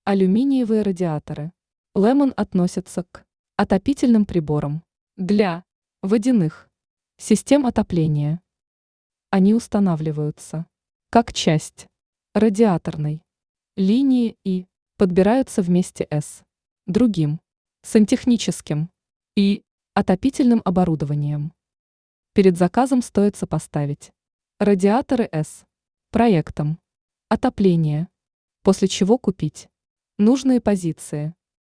Алюминиевые радиаторы. Лемон относится к отопительным приборам для водяных систем отопления. Они устанавливаются как часть радиаторной линии и подбираются вместе с другим сантехническим и отопительным оборудованием. Перед заказом стоит сопоставить радиаторы с проектом отопления, после чего купить нужные позиции.